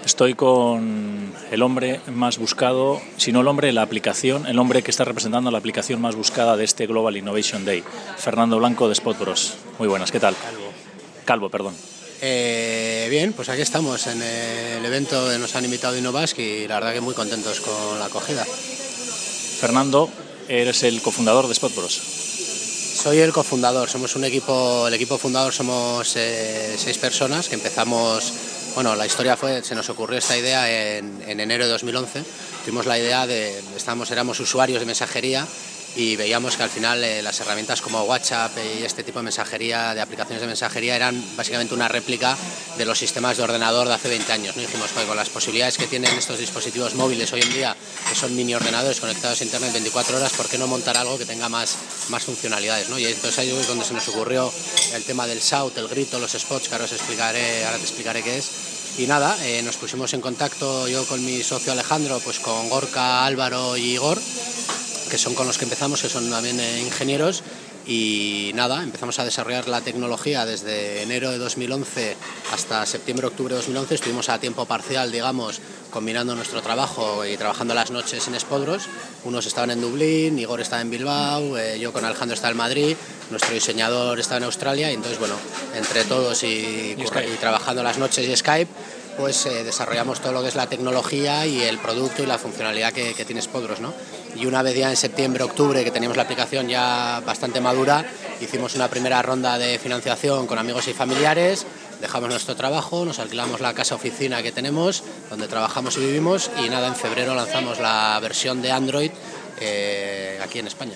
Estoy con el hombre más buscado, si no el hombre, la aplicación, el hombre que está representando la aplicación más buscada de este Global Innovation Day, Fernando Blanco de Spotbros. Muy buenas, ¿qué tal? Calvo, perdón. Bien, pues aquí estamos en el evento que nos han invitado de Innovask y la verdad que muy contentos con la acogida. Fernando, eres el cofundador de Spotbros. Soy el cofundador, somos un equipo, el equipo fundador somos 6 personas que empezamos, bueno, la historia fue, se nos ocurrió esta idea en enero de 2011, tuvimos la idea éramos usuarios de mensajería y veíamos que al final las herramientas como WhatsApp y este tipo de mensajería, de aplicaciones de mensajería, eran básicamente una réplica de los sistemas de ordenador de hace 20 años, ¿no? Dijimos, con las posibilidades que tienen estos dispositivos móviles hoy en día, que son mini ordenadores conectados a internet 24 horas, ¿por qué no montar algo que tenga más funcionalidades, ¿no? Y entonces ahí es donde se nos ocurrió el tema del shout, el grito, los spots, que ahora te explicaré qué es. Y nada, nos pusimos en contacto yo con mi socio Alejandro, pues con Gorka, Álvaro y Igor, que son con los que empezamos, que son también ingenieros, y nada, empezamos a desarrollar la tecnología desde enero de 2011 hasta septiembre-octubre de 2011, estuvimos a tiempo parcial, digamos, combinando nuestro trabajo y trabajando las noches en Spotbros. Unos estaban en Dublín, Igor estaba en Bilbao, yo con Alejandro estaba en Madrid, nuestro diseñador estaba en Australia, y entonces, bueno, entre todos y trabajando las noches y Skype, pues desarrollamos todo lo que es la tecnología y el producto y la funcionalidad que tiene Spotbros, ¿no? Y una vez ya en septiembre-octubre, que teníamos la aplicación ya bastante madura, hicimos una primera ronda de financiación con amigos y familiares, dejamos nuestro trabajo, nos alquilamos la casa-oficina que tenemos, donde trabajamos y vivimos, y nada, en febrero lanzamos la versión de Android aquí en España.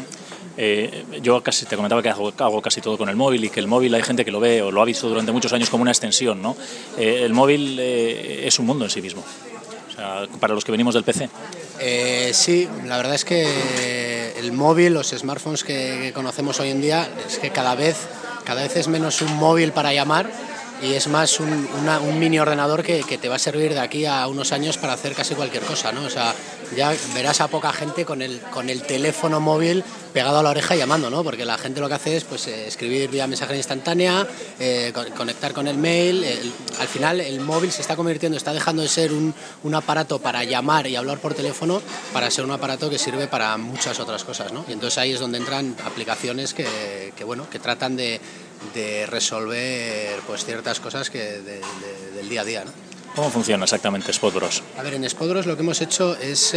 Yo casi te comentaba que hago casi todo con el móvil, y que el móvil hay gente que lo ve o lo ha visto durante muchos años como una extensión, ¿no? El móvil es un mundo en sí mismo, o sea, para los que venimos del PC. Sí, la verdad es que el móvil, los smartphones que conocemos hoy en día, es que cada vez es menos un móvil para llamar y es más un mini ordenador que te va a servir de aquí a unos años para hacer casi cualquier cosa, ¿no? O sea, ya verás a poca gente con el teléfono móvil pegado a la oreja llamando, ¿no? Porque la gente lo que hace es pues escribir vía mensajería instantánea, conectar con el mail. Al final el móvil se está convirtiendo, está dejando de ser un aparato para llamar y hablar por teléfono para ser un aparato que sirve para muchas otras cosas, ¿no? Y entonces ahí es donde entran aplicaciones que tratan de resolver pues ciertas cosas del día a día, ¿no? ¿Cómo funciona exactamente Spotbros? A ver, en Spotbros lo que hemos hecho es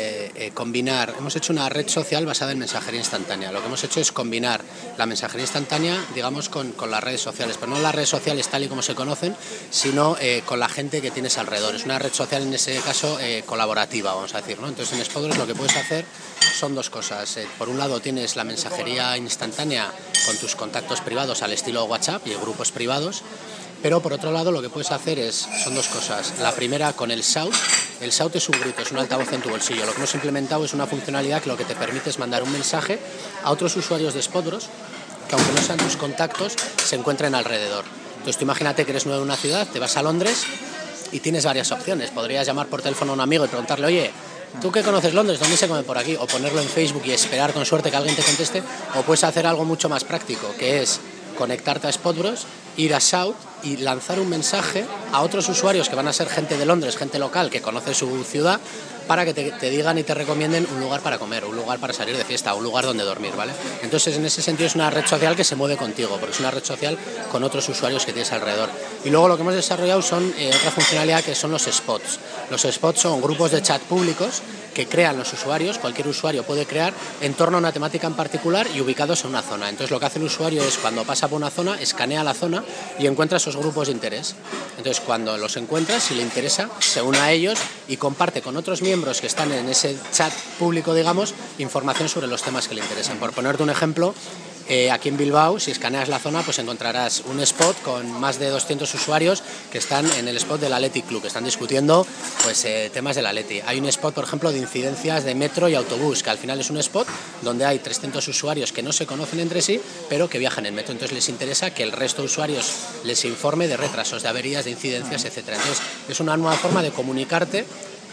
combinar, hemos hecho una red social basada en mensajería instantánea. Lo que hemos hecho es combinar la mensajería instantánea, digamos, con las redes sociales, pero no las redes sociales tal y como se conocen, sino con la gente que tienes alrededor. Es una red social, en ese caso, colaborativa, vamos a decir, ¿no? Entonces, en Spotbros lo que puedes hacer son dos cosas. Por un lado, tienes la mensajería instantánea con tus contactos privados al estilo WhatsApp y grupos privados. Pero por otro lado lo que puedes hacer son dos cosas. La primera con el shout. El shout es un grito, es un altavoz en tu bolsillo. Lo que hemos implementado es una funcionalidad que lo que te permite es mandar un mensaje a otros usuarios de Spotbros que, aunque no sean tus contactos, se encuentren alrededor. Entonces tú imagínate que eres nuevo en una ciudad, te vas a Londres y tienes varias opciones. Podrías llamar por teléfono a un amigo y preguntarle, oye, ¿tú qué conoces Londres? ¿Dónde se come por aquí? O ponerlo en Facebook y esperar con suerte que alguien te conteste. O puedes hacer algo mucho más práctico, que es conectarte a Spotbros, ir a Shout y lanzar un mensaje a otros usuarios que van a ser gente de Londres, gente local que conoce su ciudad, para que te digan y te recomienden un lugar para comer, un lugar para salir de fiesta, un lugar donde dormir, ¿vale? Entonces, en ese sentido es una red social que se mueve contigo, porque es una red social con otros usuarios que tienes alrededor. Y luego lo que hemos desarrollado son otra funcionalidad que son los spots. Los spots son grupos de chat públicos que crean los usuarios, cualquier usuario puede crear en torno a una temática en particular y ubicados en una zona. Entonces lo que hace el usuario es, cuando pasa por una zona, escanea la zona y encuentra esos grupos de interés. Entonces cuando los encuentra, si le interesa, se une a ellos y comparte con otros miembros que están en ese chat público, digamos, información sobre los temas que le interesan. Por ponerte un ejemplo, aquí en Bilbao, si escaneas la zona, pues encontrarás un spot con más de 200 usuarios que están en el spot del Athletic Club, que están discutiendo pues temas del Athletic. Hay un spot, por ejemplo, de incidencias de metro y autobús, que al final es un spot donde hay 300 usuarios que no se conocen entre sí, pero que viajan en metro. Entonces les interesa que el resto de usuarios les informe de retrasos, de averías, de incidencias, etcétera. Entonces es una nueva forma de comunicarte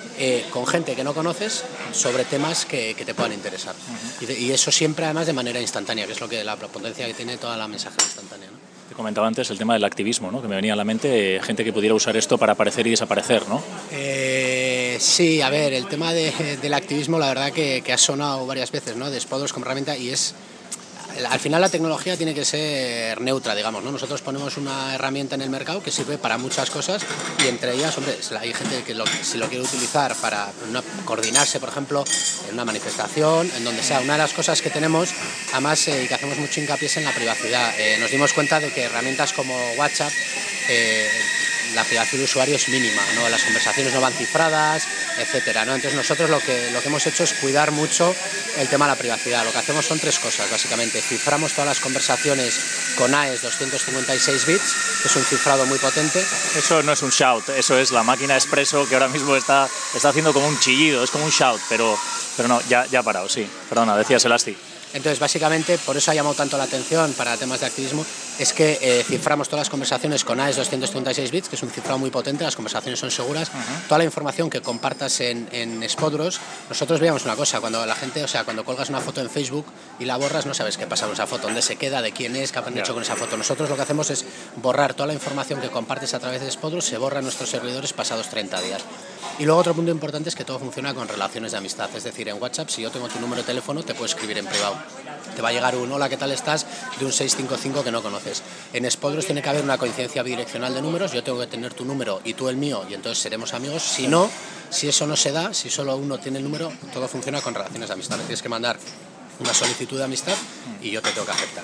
con gente que no conoces sobre temas que te puedan interesar. Y eso siempre, además, de manera instantánea, que es lo que la potencia que tiene toda la mensajería instantánea, ¿no? Comentaba antes el tema del activismo, ¿no? Que me venía a la mente, gente que pudiera usar esto para aparecer y desaparecer, ¿no? Sí, a ver, el tema del activismo la verdad que ha sonado varias veces, ¿no? De Spodros como herramienta y es... Al final la tecnología tiene que ser neutra, digamos, ¿no? Nosotros ponemos una herramienta en el mercado que sirve para muchas cosas y entre ellas, hombre, hay gente que si lo quiere utilizar para coordinarse, por ejemplo, en una manifestación, en donde sea. Una de las cosas que tenemos, además, y que hacemos mucho hincapié es en la privacidad. Nos dimos cuenta de que herramientas como WhatsApp, la privacidad del usuario es mínima, ¿no? Las conversaciones no van cifradas, etcétera, ¿no? Entonces nosotros lo que hemos hecho es cuidar mucho el tema de la privacidad. Lo que hacemos son tres cosas, básicamente. Ciframos todas las conversaciones con AES 256 bits, que es un cifrado muy potente. Eso no es un shout, eso es la máquina expreso que ahora mismo está haciendo como un chillido, es como un shout, pero no, ya ha parado, sí. Perdona, decías Elasti. Entonces, básicamente, por eso ha llamado tanto la atención para temas de activismo, es que ciframos todas las conversaciones con AES 236 bits, que es un cifrado muy potente, las conversaciones son seguras. Toda la información que compartas en Spodros, nosotros veíamos una cosa, cuando la gente, o sea, cuando colgas una foto en Facebook y la borras, no sabes qué pasa con esa foto, dónde se queda, de quién es, qué han hecho con esa foto. Nosotros lo que hacemos es borrar toda la información que compartes a través de Spodros, se borra en nuestros servidores pasados 30 días. Y luego otro punto importante es que todo funciona con relaciones de amistad, es decir, en WhatsApp, si yo tengo tu número de teléfono, te puedo escribir en privado. Te va a llegar un hola, ¿qué tal estás?, de un 655 que no conoces. En Spodros tiene que haber una coincidencia bidireccional de números, yo tengo que tener tu número y tú el mío, y entonces seremos amigos. Si no, si eso no se da, si solo uno tiene el número, todo funciona con relaciones de amistad. Tienes que mandar una solicitud de amistad y yo te tengo que aceptar.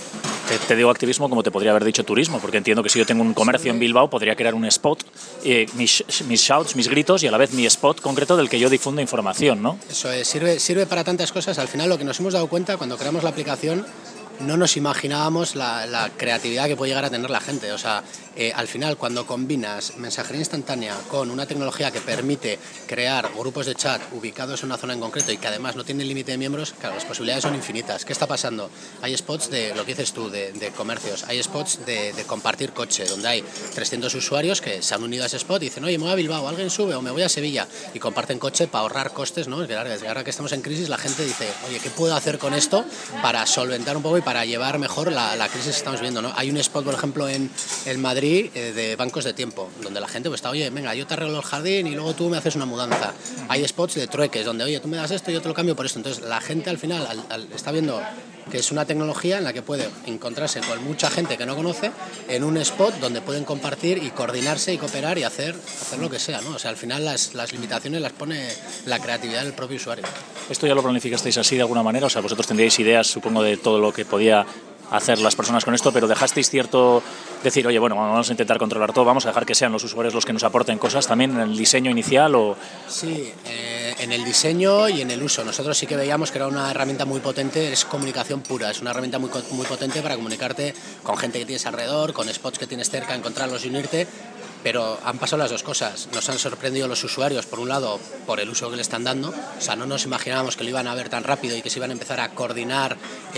Te digo activismo como te podría haber dicho turismo, porque entiendo que si yo tengo un comercio en Bilbao podría crear un spot, mis shouts, mis gritos y a la vez mi spot concreto del que yo difundo información, ¿no? Eso es, sirve para tantas cosas. Al final lo que nos hemos dado cuenta cuando creamos la aplicación, no nos imaginábamos la creatividad que puede llegar a tener la gente. O sea, al final cuando combinas mensajería instantánea con una tecnología que permite crear grupos de chat ubicados en una zona en concreto y que además no tienen límite de miembros, claro, las posibilidades son infinitas. ¿Qué está pasando? Hay spots de lo que dices tú, de comercios, hay spots de compartir coche, donde hay 300 usuarios que se han unido a ese spot y dicen, oye, me voy a Bilbao, alguien sube, o me voy a Sevilla, y comparten coche para ahorrar costes, ¿no? Desde ahora que estamos en crisis, la gente dice, oye, ¿qué puedo hacer con esto para solventar un poco y para llevar mejor la crisis que estamos viendo, ¿no? Hay un spot, por ejemplo, en Madrid, de bancos de tiempo, donde la gente pues está, oye, venga, yo te arreglo el jardín y luego tú me haces una mudanza. Hay spots de trueques, donde, oye, tú me das esto y yo te lo cambio por esto. Entonces, la gente al final está viendo que es una tecnología en la que puede encontrarse con mucha gente que no conoce en un spot donde pueden compartir y coordinarse y cooperar y hacer lo que sea, ¿no? O sea, al final las limitaciones las pone la creatividad del propio usuario. ¿Esto ya lo planificasteis así de alguna manera? O sea, vosotros tendríais ideas, supongo, de todo lo que podía hacer las personas con esto, pero dejasteis cierto decir, oye, bueno, vamos a intentar controlar todo, vamos a dejar que sean los usuarios los que nos aporten cosas también en el diseño inicial o... Sí, en el diseño y en el uso. Nosotros sí que veíamos que era una herramienta muy potente, es comunicación pura, es una herramienta muy potente para comunicarte con gente que tienes alrededor, con spots que tienes cerca, encontrarlos y unirte. Pero han pasado las dos cosas. Nos han sorprendido los usuarios, por un lado, por el uso que le están dando. O sea, no nos imaginábamos que lo iban a ver tan rápido y que se iban a empezar a coordinar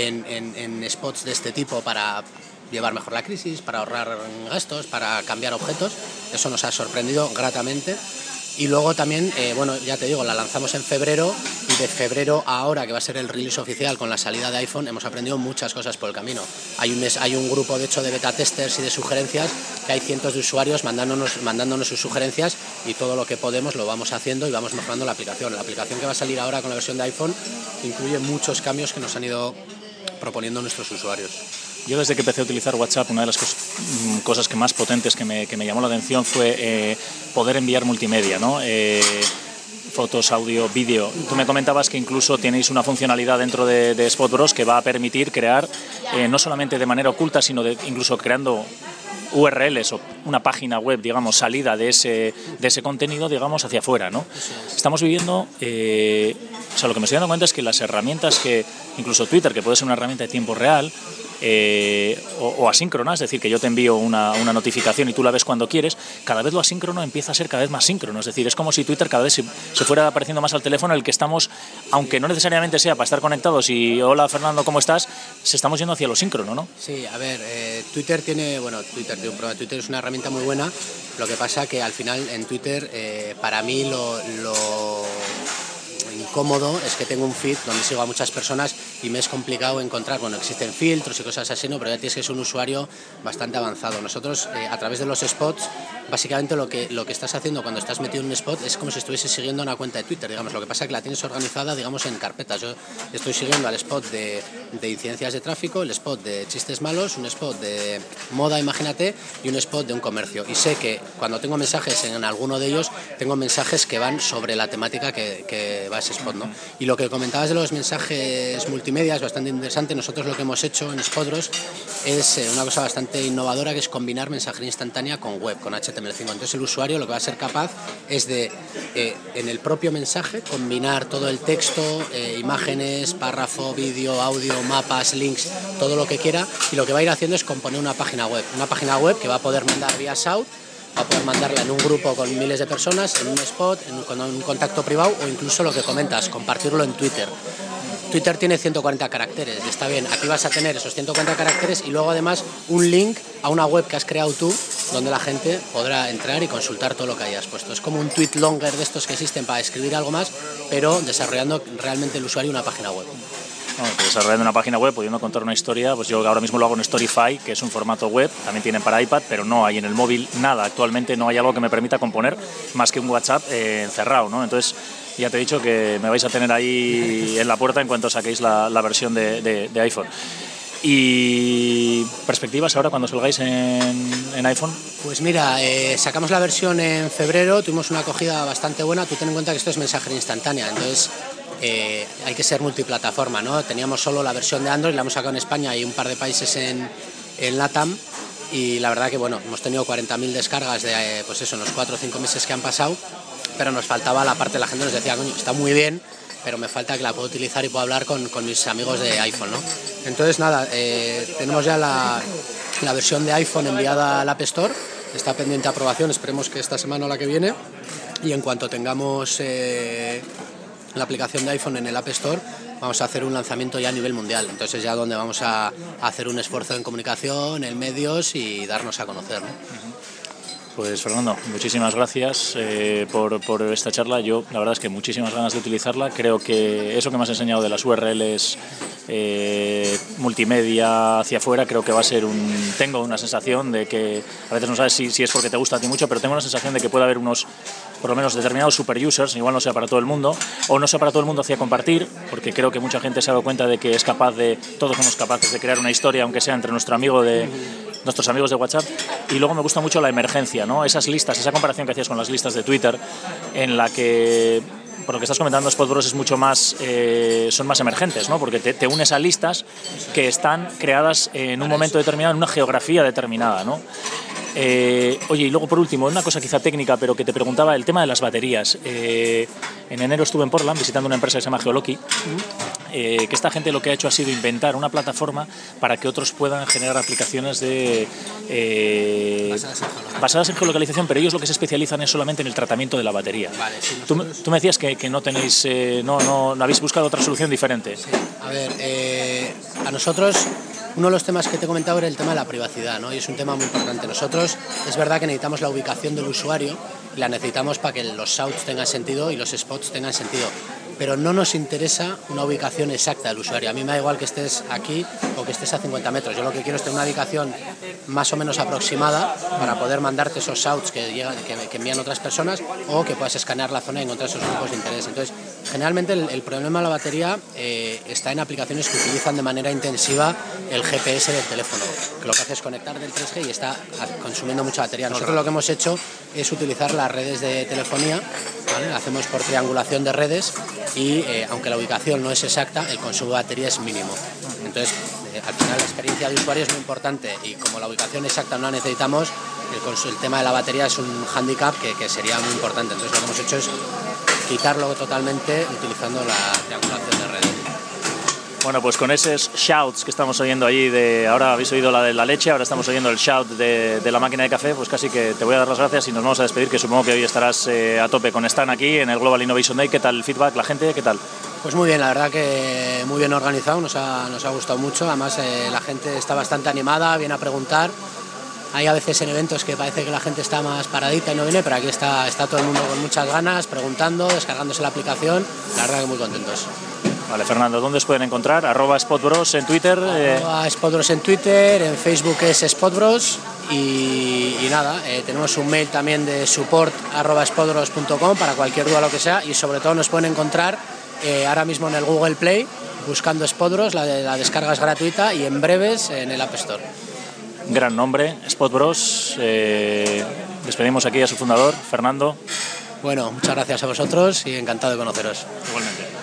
en spots de este tipo para llevar mejor la crisis, para ahorrar gastos, para cambiar objetos. Eso nos ha sorprendido gratamente. Y luego también, bueno, ya te digo, la lanzamos en febrero y de febrero a ahora, que va a ser el release oficial con la salida de iPhone, hemos aprendido muchas cosas por el camino. Hay un grupo, de hecho, de beta testers y de sugerencias, que hay cientos de usuarios mandándonos sus sugerencias y todo lo que podemos lo vamos haciendo y vamos mejorando la aplicación. La aplicación que va a salir ahora con la versión de iPhone incluye muchos cambios que nos han ido proponiendo nuestros usuarios. Yo desde que empecé a utilizar WhatsApp, una de las cosas que más potentes que me llamó la atención fue poder enviar multimedia, ¿no? Fotos, audio, vídeo. Tú me comentabas que incluso tenéis una funcionalidad dentro de Spodros que va a permitir crear, no solamente de manera oculta, sino incluso creando URLs o una página web, digamos, salida de ese contenido, digamos, hacia afuera, ¿no? Estamos viviendo, o sea, lo que me estoy dando cuenta es que las herramientas que, incluso Twitter, que puede ser una herramienta de tiempo real, o asíncrona, es decir, que yo te envío una notificación y tú la ves cuando quieres, cada vez lo asíncrono empieza a ser cada vez más síncrono, es decir, es como si Twitter cada vez se fuera apareciendo más al teléfono, el que estamos, aunque no necesariamente sea para estar conectados y hola Fernando, ¿cómo estás?, se estamos yendo hacia lo síncrono, ¿no? Sí, a ver, Twitter Twitter es una herramienta muy buena, lo que pasa que al final en Twitter, para mí lo cómodo es que tengo un feed donde sigo a muchas personas y me es complicado encontrar, bueno, existen filtros y cosas así, ¿no? Pero ya tienes que ser un usuario bastante avanzado. Nosotros, a través de los spots, básicamente lo que estás haciendo cuando estás metido en un spot es como si estuvieses siguiendo una cuenta de Twitter, digamos. Lo que pasa es que la tienes organizada, digamos, en carpetas. Yo estoy siguiendo al spot de incidencias de tráfico, el spot de chistes malos, un spot de moda, imagínate, y un spot de un comercio. Y sé que cuando tengo mensajes en alguno de ellos, tengo mensajes que van sobre la temática que va ese spot, ¿no? Y lo que comentabas de los mensajes multimedia es bastante interesante. Nosotros lo que hemos hecho en Spodros es una cosa bastante innovadora, que es combinar mensajería instantánea con web, con HTML5. Entonces el usuario lo que va a ser capaz es de, en el propio mensaje, combinar todo el texto, imágenes, párrafo, vídeo, audio, mapas, links, todo lo que quiera, y lo que va a ir haciendo es componer una página web que va a poder mandar vía Shout, va a poder mandarla en un grupo con miles de personas, en un spot, con un contacto privado, o incluso lo que comentas, compartirlo en Twitter. Twitter tiene 140 caracteres, está bien, aquí vas a tener esos 140 caracteres y luego además un link a una web que has creado tú, donde la gente podrá entrar y consultar todo lo que hayas puesto. Es como un tweet longer de estos que existen para escribir algo más, pero desarrollando realmente el usuario una página web. Bueno, pues desarrollando una página web, pudiendo contar una historia, pues yo ahora mismo lo hago en Storyfy, que es un formato web, también tienen para iPad, pero no hay en el móvil nada. Actualmente no hay algo que me permita componer más que un WhatsApp encerrado, ¿no? Entonces, ya te he dicho que me vais a tener ahí en la puerta en cuanto saquéis la versión de iPhone. ¿Y perspectivas ahora cuando salgáis en iPhone? Pues mira, sacamos la versión en febrero, tuvimos una acogida bastante buena. Tú ten en cuenta que esto es mensajería instantánea, entonces hay que ser multiplataforma, ¿no? Teníamos solo la versión de Android, la hemos sacado en España y un par de países en LATAM, y la verdad que bueno, hemos tenido 40.000 descargas de pues eso, en los 4 o 5 meses que han pasado, pero nos faltaba la parte, la gente nos decía, coño, está muy bien, pero me falta que la pueda utilizar y pueda hablar con mis amigos de iPhone, ¿no? Entonces nada, tenemos ya la versión de iPhone enviada al App Store, está pendiente de aprobación, esperemos que esta semana o la que viene, y en cuanto tengamos la aplicación de iPhone en el App Store, vamos a hacer un lanzamiento ya a nivel mundial. Entonces ya donde vamos a hacer un esfuerzo en comunicación, en medios y darnos a conocer, ¿no? Pues Fernando, muchísimas gracias por esta charla. Yo la verdad es que muchísimas ganas de utilizarla. Creo que eso que me has enseñado de las URLs multimedia hacia afuera, creo que va a ser tengo una sensación de que a veces no sabes si es porque te gusta a ti mucho, pero tengo una sensación de que puede haber unos, por lo menos determinados super users, igual no sea para todo el mundo, o no sea para todo el mundo hacia compartir, porque creo que mucha gente se ha dado cuenta de que todos somos capaces de crear una historia, aunque sea entre nuestros amigos de WhatsApp. Y luego me gusta mucho la emergencia, ¿no? Esas listas, esa comparación que hacías con las listas de Twitter, en la que, por lo que estás comentando, Spodros es mucho más, son más emergentes, ¿no? Porque te unes a listas que están creadas en un momento determinado, en una geografía determinada, ¿no? Oye, y luego por último, una cosa quizá técnica, pero que te preguntaba, el tema de las baterías. En enero estuve en Portland visitando una empresa que se llama Geoloki, que esta gente lo que ha hecho ha sido inventar una plataforma para que otros puedan generar aplicaciones basadas en geolocalización, pero ellos lo que se especializan es solamente en el tratamiento de la batería. Vale, sí, tú me decías que no tenéis, no habéis buscado otra solución diferente. Sí. A ver, a nosotros uno de los temas que te he comentado era el tema de la privacidad, ¿no? Y es un tema muy importante. Nosotros es verdad que necesitamos la ubicación del usuario y la necesitamos para que los shouts tengan sentido y los spots tengan sentido, pero no nos interesa una ubicación exacta del usuario. A mí me da igual que estés aquí o que estés a 50 metros. Yo lo que quiero es tener una ubicación más o menos aproximada para poder mandarte esos shouts que envían otras personas, o que puedas escanear la zona y encontrar esos grupos de interés. Entonces, generalmente el problema de la batería está en aplicaciones que utilizan de manera intensiva el GPS del teléfono, que lo que hace es conectar del 3G y está consumiendo mucha batería. Nosotros lo que hemos hecho es utilizar las redes de telefonía, ¿vale? Hacemos por triangulación de redes y aunque la ubicación no es exacta, el consumo de batería es mínimo. Entonces, al final la experiencia de usuario es muy importante y como la ubicación exacta no la necesitamos, el tema de la batería es un hándicap que sería muy importante. Entonces lo que hemos hecho es quitarlo totalmente utilizando la triangulación de redes. Bueno, pues con esos shouts que estamos oyendo allí, ahora habéis oído la de la leche, ahora estamos oyendo el shout de la máquina de café, pues casi que te voy a dar las gracias y nos vamos a despedir, que supongo que hoy estarás a tope con Stan aquí en el Global Innovation Day. ¿Qué tal el feedback, la gente? ¿Qué tal? Pues muy bien, la verdad que muy bien organizado, nos ha gustado mucho, además la gente está bastante animada, viene a preguntar Hay a veces en eventos que parece que la gente está más paradita y no viene, pero aquí está todo el mundo con muchas ganas, preguntando, descargándose la aplicación. La verdad que muy contentos. Vale, Fernando, ¿dónde os pueden encontrar? @SpotBros en Twitter. @SpotBros en Twitter, en Facebook es SpotBros y nada, tenemos un mail también de support@spotbros.com para cualquier duda, lo que sea, y sobre todo nos pueden encontrar ahora mismo en el Google Play buscando SpotBros, la descarga es gratuita, y en breves en el App Store. Gran nombre, SpotBros. Despedimos aquí a su fundador, Fernando. Bueno, muchas gracias a vosotros y encantado de conoceros. Igualmente.